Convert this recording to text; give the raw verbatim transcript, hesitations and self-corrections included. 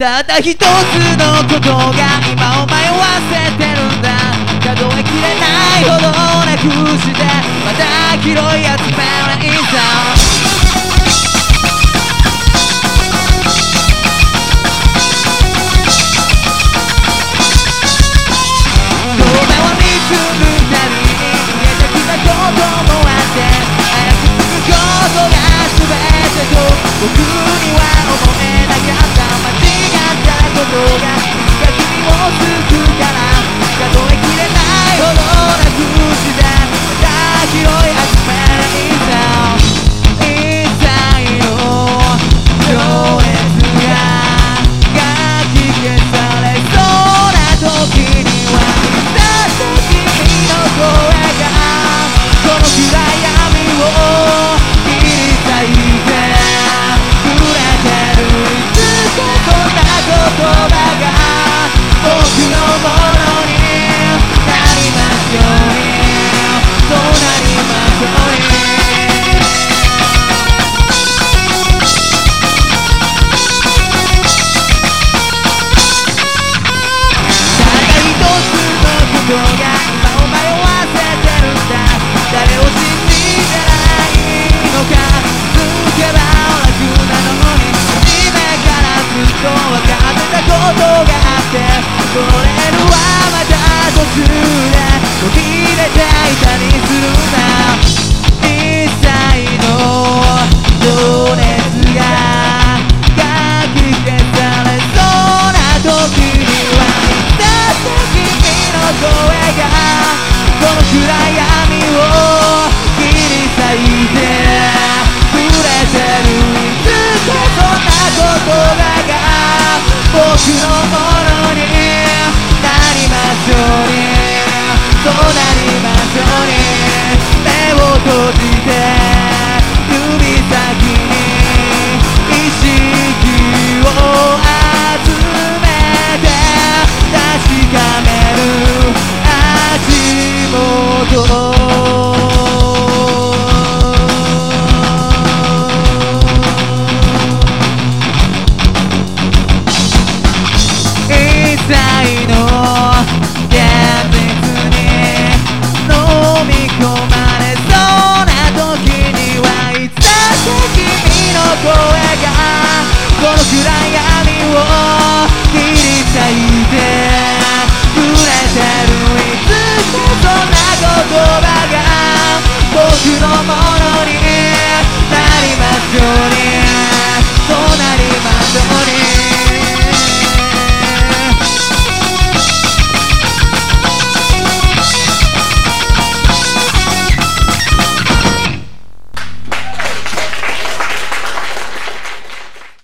たった一つのことが今を迷わせてるんだ。数えきれないほどなくしてまた拾い集めないさ。僕には思えなかった間違ったことがいつか君を救うから数えきれないほどなくしてまた拾い集めないさ。一切の情熱がかき消されそうな時にはいつだって君の声がこの暗闇を切り裂いて言葉が僕のものになりますように、そうなりますように。たった一つのことが今を迷わせてるんだ。誰を信じてないのか気づけば楽なのに初めからずっと分かってことがあってこのレールはまた途中で途切れていたりする。